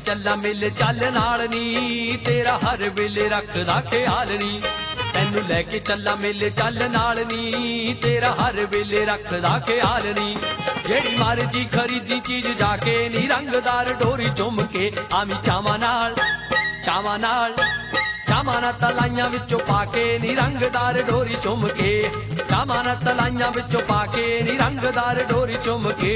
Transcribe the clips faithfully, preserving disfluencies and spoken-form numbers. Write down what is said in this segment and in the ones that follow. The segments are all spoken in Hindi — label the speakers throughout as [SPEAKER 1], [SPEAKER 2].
[SPEAKER 1] चला मिल चल नाल नी, तेरा हर वेले रखदा ख्याल नी। तैनू लैके चला मिल चल नाल नी, तेरा हर वेले रखदा ख्याल नी। जेड़ी मर्जी खरीदी चीज जाके नी, रंगदार डोरी चुम के आमी चावां नाल चावां नाल चावां ना तलाइयां विचों पाके नी, रंगदार डोरी चुम के चावां ना तलाइयां विचों पाके नी, रंगदार डोरी चुम के।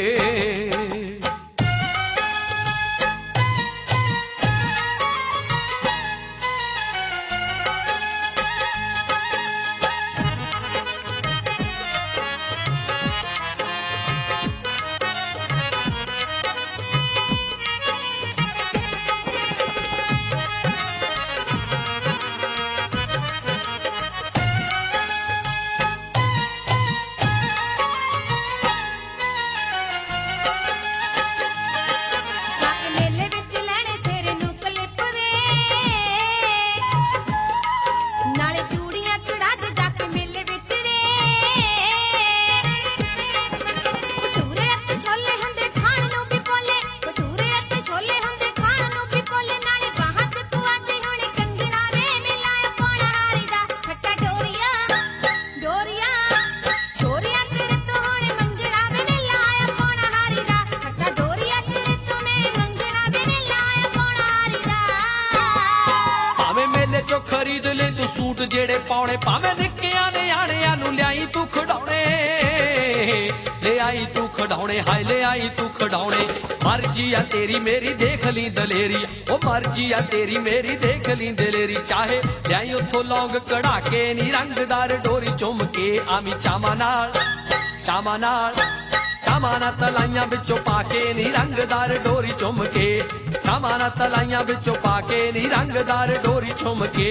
[SPEAKER 1] खरीद ले तू सूट जेड़े पाउणे, भावें निक्कियां नियाणियां नूं लियाई तू खिडौणे, ले आई तू खिडौणे, हाय ले आई तू खिडौणे। मर्जी आ तेरी मेरी देख ली दलेरी, ओ मर्जी आ तेरी मेरी देख ली दलेरी। चाहे लियाई उत्थों लौंग कढ़ा के नी, रंगदार डोरी चुम के आमी चावां नाल चावां नाल चावां ना तलाइयां विचों पाके नी, रंगदार डोरी चुम के चावां ना तलाइयां विचों पाके नी, रंगदार डोरी चुम के।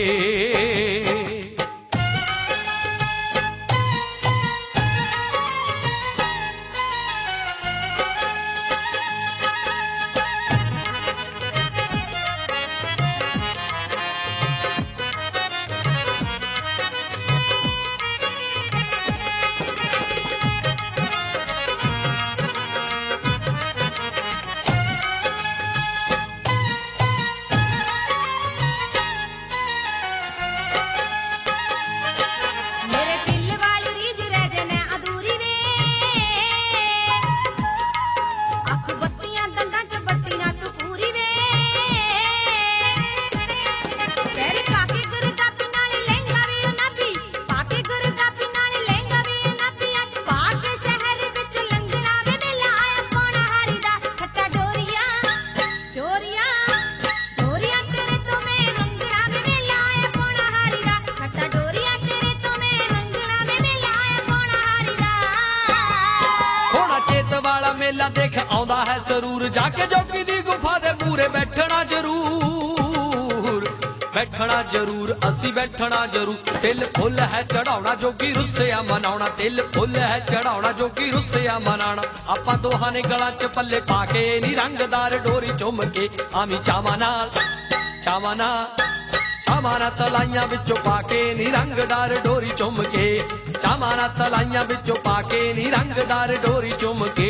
[SPEAKER 1] मेला देख आउंदा है जरूर, जाके जोगी दी गुफा दे पूरे बैठना जरूर बैठना जरूर असी बैठना जरूर। दिल फुल है चढ़ाउणा जोगी रुस्सिया मनाउणा, दिल फुल है चढ़ाउणा जोगी रुस्सिया मनाउणा। आपां दोहां ने गलां च पल्ले पाके नी, रंगदार डोरी चुम के आमी चावां नाल चावां नाल चावां ना तलाइयां विचों पाके नी, रंगदार डोरी चुम के चावां ना तलाइयां विचों पाके नी, रंगदार डोरी चुम के।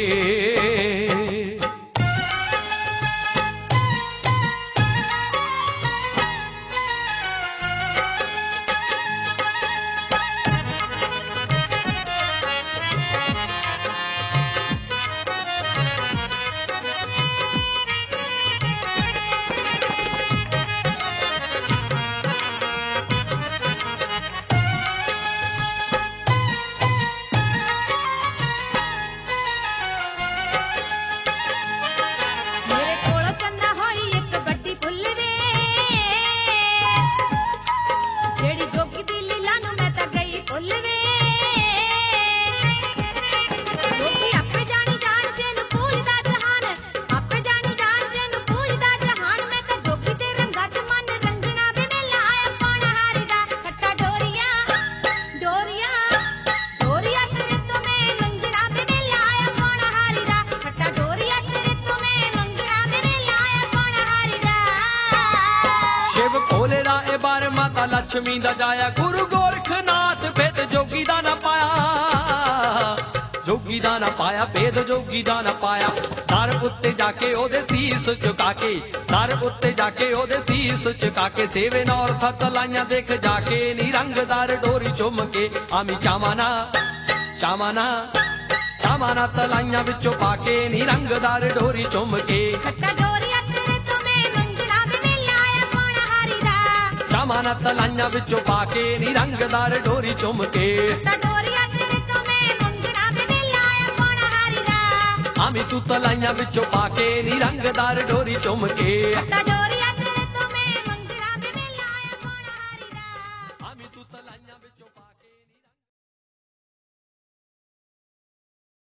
[SPEAKER 1] माता लक्ष्मी दा जाया, गुरु गोरखनाथ फिर जोगी दा ना पाया, ਜੋਗੀ ਦਾ ਨਾ ਪਾਇਆ ਭੇਦ ਜੋਗੀ ਦਾ ਨਾ ਪਾਇਆ ਦਰ ਉੱਤੇ ਜਾ ਕੇ ਉਹਦੇ ਸੀਸ ਝੁਕਾ ਕੇ ਦਰ ਉੱਤੇ ਜਾ ਕੇ ਉਹਦੇ ਸੀਸ ਝੁਕਾ ਕੇ ਸੇਵੇ ਨੌਰ ਥੱਕ ਲਾਈਆਂ ਦੇਖ ਜਾ ਕੇ ਨੀ ਰੰਗਦਾਰ ਡੋਰੀ ਚੁੰਮ ਕੇ ਆਮੀ ਚਾਵਾਨਾ ਚਾਵਾਨਾ ਚਾਵਾਨਾ ਤਲਾਈਆਂ ਵਿੱਚੋਂ ਪਾ ਕੇ ਨੀ ਰੰਗਦਾਰ ਡੋਰੀ ਚੁੰਮ ਕੇ
[SPEAKER 2] ਖੱਟਾ ਡੋਰੀਆ ਤੇਰੇ ਤੋਂ ਮੈਂ ਮੰਗਣਾ ਵੀ ਮੇਲਾ ਆਇਆ ਪੌਣਾ ਹਾਰੀ ਦਾ
[SPEAKER 1] ਚਾਵਾਨਾ ਤਲਾਈਆਂ ਵਿੱਚੋਂ ਪਾ ਕੇ ਨੀ ਰੰਗਦਾਰ ਡੋਰੀ ਚੁੰਮ ਕੇ
[SPEAKER 2] ਖੱਟਾ ਡੋਰੀਆ ਤੇਰੇ ਤੋਂ ਮੈਂ ਮੰਗਣਾ ਵੀ ਮੇਲਾ ਆਇਆ ਪੌਣਾ ਹਾਰੀ ਦਾ
[SPEAKER 1] ਆਮੀ ਤੂੰ ਤਲਾਈਆਂ ਵਿੱਚੋਂ ਪਾ ਕੇ ਨੀ ਰੰਗਦਾਰ ਡੋਰੀ ਚੁੰਮ ਕੇ
[SPEAKER 2] ਖੱਟਾ